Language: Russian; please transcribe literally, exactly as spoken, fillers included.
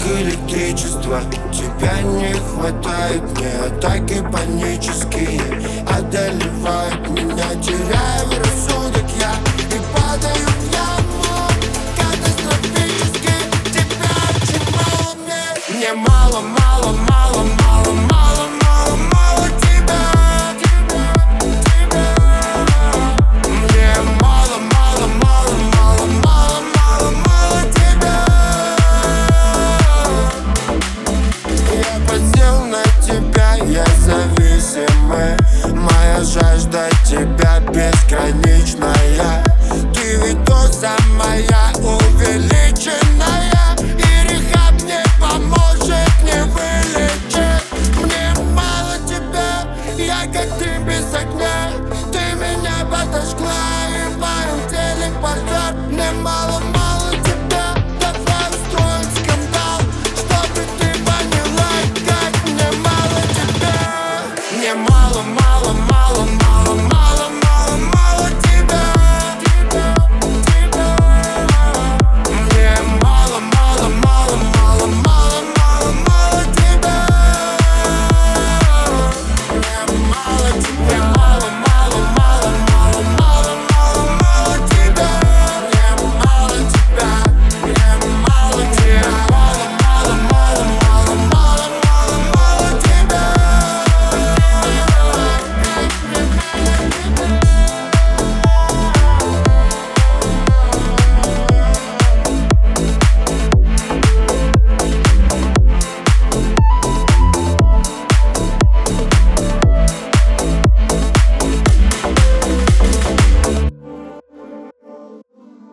электричество. Тебя не хватает, мне атаки панические одолевают меня, теряю рассудок я и падаю в яму катастрофически. Тебя очень мало, мне, мне мало, мало.